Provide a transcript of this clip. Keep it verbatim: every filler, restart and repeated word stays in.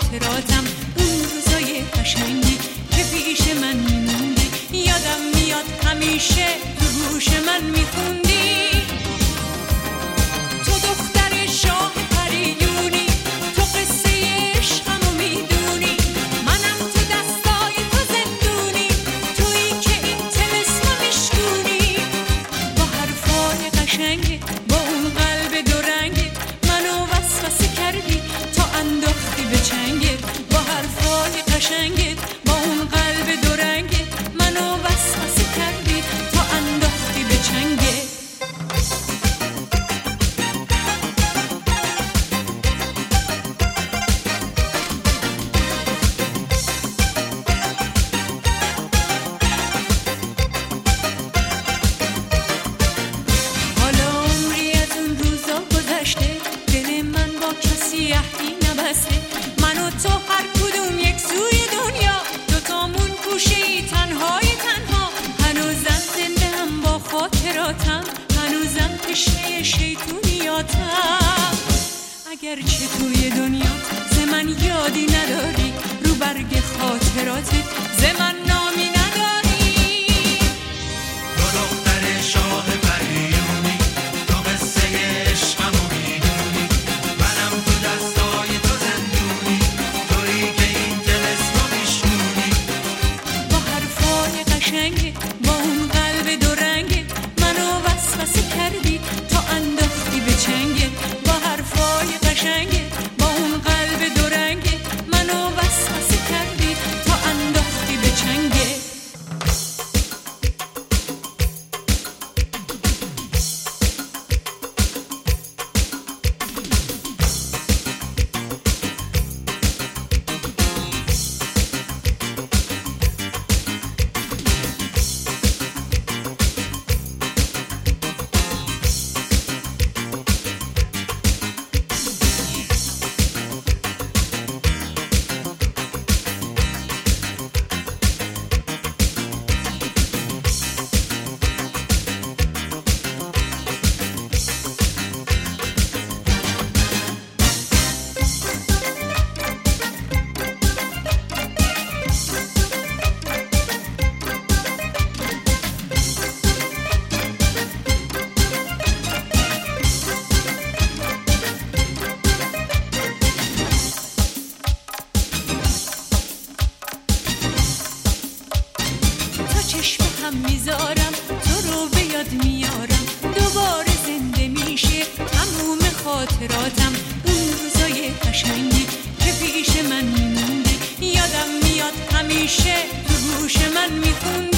خاطراتم اون روزای قشنگی که پیش من میموندی، یادم میاد همیشه تو گوش من میخوندی. تو دختر شاه پریونی، تو قصه عشقمو میدونی، منم تو دستای تو زندونی، تویی که این طلسمو میشکونی. با حرفای قشنگی، با اون قلب دو رنگی، منو وسوسه کردی تا انداختی به چنگت. با حرفای قشنگی، با اون قلب دو رنگی، منو وسوسه کردی تا انداختی به چنگت. حالا عمری از اون روزا گذشته، دل من با کسی عهدی نبسته. من و تو هر کدوم یک سوی دنیا، دوتامون گوشه‌ای تنهای تنها. هنوزم زنده هم با خاطراتم، هنوزم تشنه شیطونیاتم. اگرچه توی دنیا ز من یادی نداری، رو برگ خاطراتت ز من نامی نداری. تو دختر شاه پریونی، تو قصه عشقمو میدونی، منم تو دستای تو زندونی، تویی که این طلسمو میشکونی. با حرفای قشنگی، با اون قلب دو رنگی، منو وسوسه کردی تا انداختی به چنگت. با حرفای قشنگی، با اون قلب دو رنگی، منو وسوسه کردی تا انداختی به چنگت. چشم هم میذارم، تو رو به یاد میارم، دوباره زنده میشه تموم خاطراتم. اون روزای قشنگی که پیش من میموندی، یادم میاد همیشه تو گوش من میخوندی.